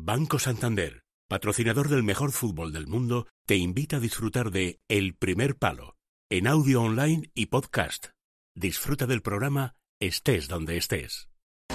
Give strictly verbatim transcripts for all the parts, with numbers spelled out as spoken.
Banco Santander, patrocinador del mejor fútbol del mundo, te invita a disfrutar de El Primer Palo, en audio online y podcast. Disfruta del programa estés donde estés.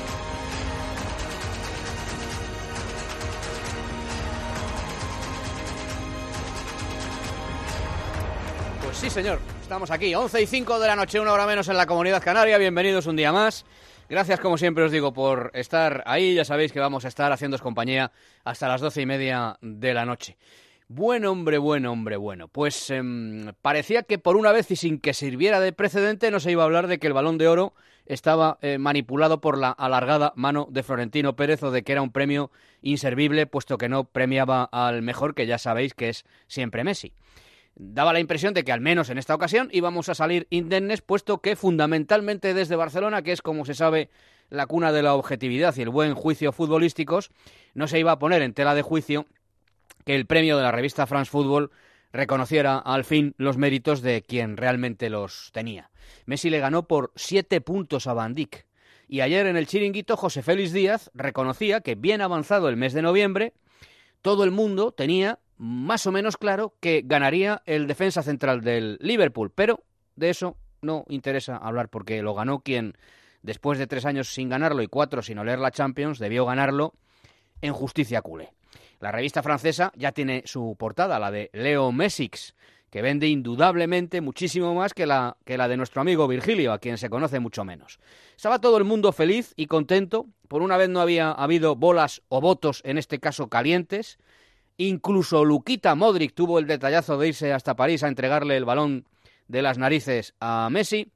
Pues sí, señor, estamos aquí, once y cinco de la noche, una hora menos en la Comunidad Canaria. Bienvenidos un día más. Gracias, como siempre os digo, por estar ahí. Ya sabéis que vamos a estar haciéndoos compañía hasta las doce y media de la noche. Buen hombre, buen hombre, bueno. Pues eh, parecía que por una vez y sin que sirviera de precedente no se iba a hablar de que el Balón de Oro estaba eh, manipulado por la alargada mano de Florentino Pérez o de que era un premio inservible, puesto que no premiaba al mejor, que ya sabéis que es siempre Messi. Daba la impresión de que al menos en esta ocasión íbamos a salir indemnes, puesto que fundamentalmente desde Barcelona, que es como se sabe la cuna de la objetividad y el buen juicio futbolísticos, no se iba a poner en tela de juicio que el premio de la revista France Football reconociera al fin los méritos de quien realmente los tenía. Messi le ganó por siete puntos a Van Dijk, y ayer en el chiringuito José Félix Díaz reconocía que bien avanzado el mes de noviembre, todo el mundo tenía más o menos claro que ganaría el defensa central del Liverpool, pero de eso no interesa hablar porque lo ganó quien, después de tres años sin ganarlo y cuatro sin oler la Champions, debió ganarlo en justicia culé. La revista francesa ya tiene su portada, la de Leo Messix, que vende indudablemente muchísimo más que la, que la de nuestro amigo Virgilio, a quien se conoce mucho menos. Estaba todo el mundo feliz y contento, por una vez no había habido bolas o votos, en este caso calientes. Incluso Luquita Modric tuvo el detallazo de irse hasta París a entregarle el balón de las narices a Messi.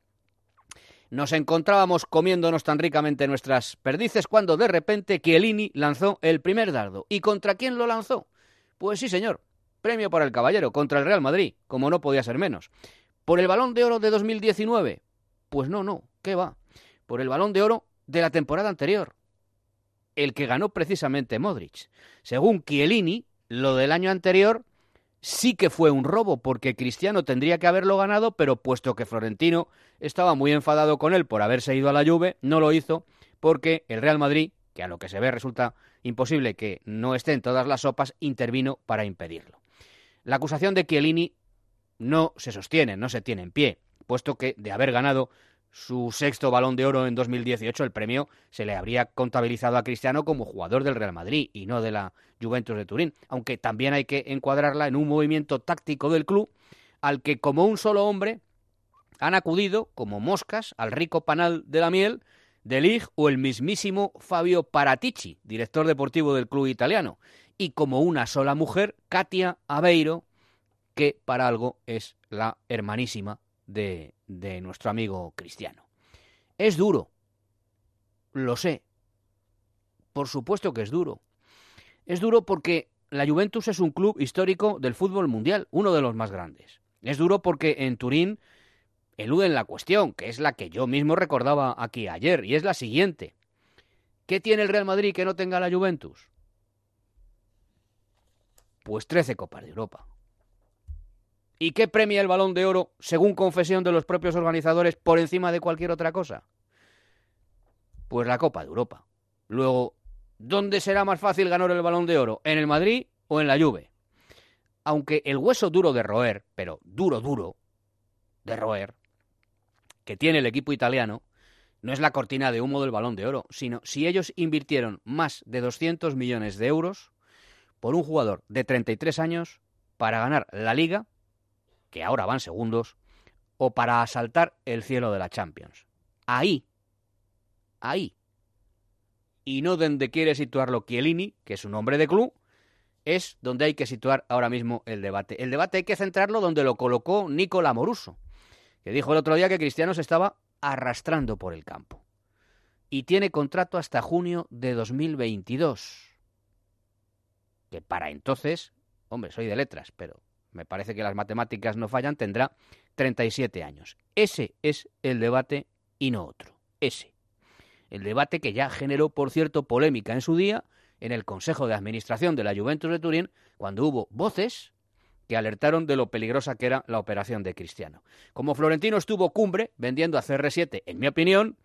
Nos encontrábamos comiéndonos tan ricamente nuestras perdices cuando de repente Chiellini lanzó el primer dardo. ¿Y contra quién lo lanzó? Pues sí, señor, premio para el caballero, contra el Real Madrid, como no podía ser menos. ¿Por el Balón de Oro de dos mil diecinueve? Pues no, no, ¿qué va? Por el Balón de Oro de la temporada anterior, el que ganó precisamente Modric. Según Chiellini, lo del año anterior sí que fue un robo, porque Cristiano tendría que haberlo ganado, pero puesto que Florentino estaba muy enfadado con él por haberse ido a la Juve, no lo hizo porque el Real Madrid, que a lo que se ve resulta imposible que no esté en todas las sopas, intervino para impedirlo. La acusación de Chiellini no se sostiene, no se tiene en pie, puesto que de haber ganado su sexto Balón de Oro en dos mil dieciocho, el premio se le habría contabilizado a Cristiano como jugador del Real Madrid y no de la Juventus de Turín, aunque también hay que encuadrarla en un movimiento táctico del club al que como un solo hombre han acudido como moscas al rico panal de la miel de Lig o el mismísimo Fabio Paratici, director deportivo del club italiano, y como una sola mujer, Katia Aveiro, que para algo es la hermanísima de, de nuestro amigo Cristiano. Es duro, lo sé, por supuesto que es duro. Es duro porque la Juventus es un club histórico del fútbol mundial, uno de los más grandes. Es duro porque en Turín eluden la cuestión, que es la que yo mismo recordaba aquí ayer, y es la siguiente. ¿Qué tiene el Real Madrid que no tenga la Juventus? Pues trece Copas de Europa. ¿Y qué premia el Balón de Oro, según confesión de los propios organizadores, por encima de cualquier otra cosa? Pues la Copa de Europa. Luego, ¿dónde será más fácil ganar el Balón de Oro? ¿En el Madrid o en la Juve? Aunque el hueso duro de roer, pero duro, duro, de roer, que tiene el equipo italiano, no es la cortina de humo del Balón de Oro, sino si ellos invirtieron más de doscientos millones de euros por un jugador de treinta y tres años para ganar la Liga, que ahora van segundos, o para asaltar el cielo de la Champions. Ahí, ahí, y no donde quiere situarlo Chiellini, que es un hombre de club, es donde hay que situar ahora mismo el debate. El debate hay que centrarlo donde lo colocó Nicola Moruso, que dijo el otro día que Cristiano se estaba arrastrando por el campo. Y tiene contrato hasta junio de dos mil veintidós. Que para entonces, hombre, soy de letras, pero me parece que las matemáticas no fallan, tendrá treinta y siete años. Ese es el debate y no otro. Ese. El debate que ya generó, por cierto, polémica en su día en el Consejo de Administración de la Juventus de Turín, cuando hubo voces que alertaron de lo peligrosa que era la operación de Cristiano. Como Florentino estuvo cumbre vendiendo a C R siete, en mi opinión,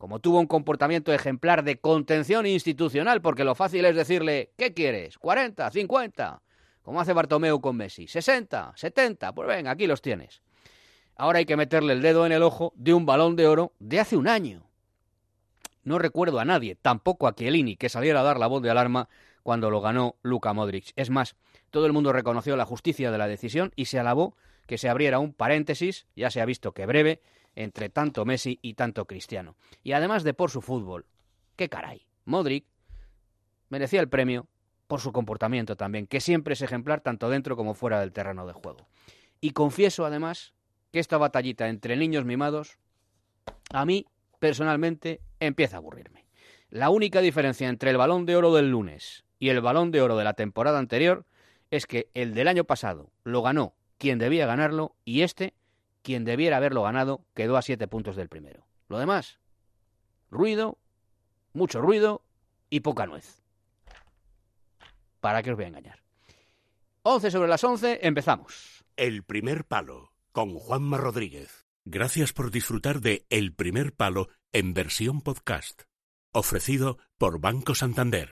como tuvo un comportamiento ejemplar de contención institucional, porque lo fácil es decirle, ¿qué quieres? ¿cuarenta? ¿cincuenta? Como hace Bartomeu con Messi. ¿sesenta? ¿setenta? Pues venga, aquí los tienes. Ahora hay que meterle el dedo en el ojo de un Balón de Oro de hace un año. No recuerdo a nadie, tampoco a Chiellini, que saliera a dar la voz de alarma cuando lo ganó Luka Modric. Es más, todo el mundo reconoció la justicia de la decisión y se alabó que se abriera un paréntesis, ya se ha visto que breve, entre tanto Messi y tanto Cristiano. Y además de por su fútbol, qué caray, Modric merecía el premio por su comportamiento también, que siempre es ejemplar tanto dentro como fuera del terreno de juego. Y confieso además que esta batallita entre niños mimados, a mí personalmente empieza a aburrirme. La única diferencia entre el Balón de Oro del lunes y el Balón de Oro de la temporada anterior es que el del año pasado lo ganó quien debía ganarlo y este, quien debiera haberlo ganado, quedó a siete puntos del primero. Lo demás, ruido, mucho ruido y poca nuez. ¿Para qué os voy a engañar? once sobre las once, empezamos. El primer palo, con Juanma Rodríguez. Gracias por disfrutar de El primer palo en versión podcast. Ofrecido por Banco Santander.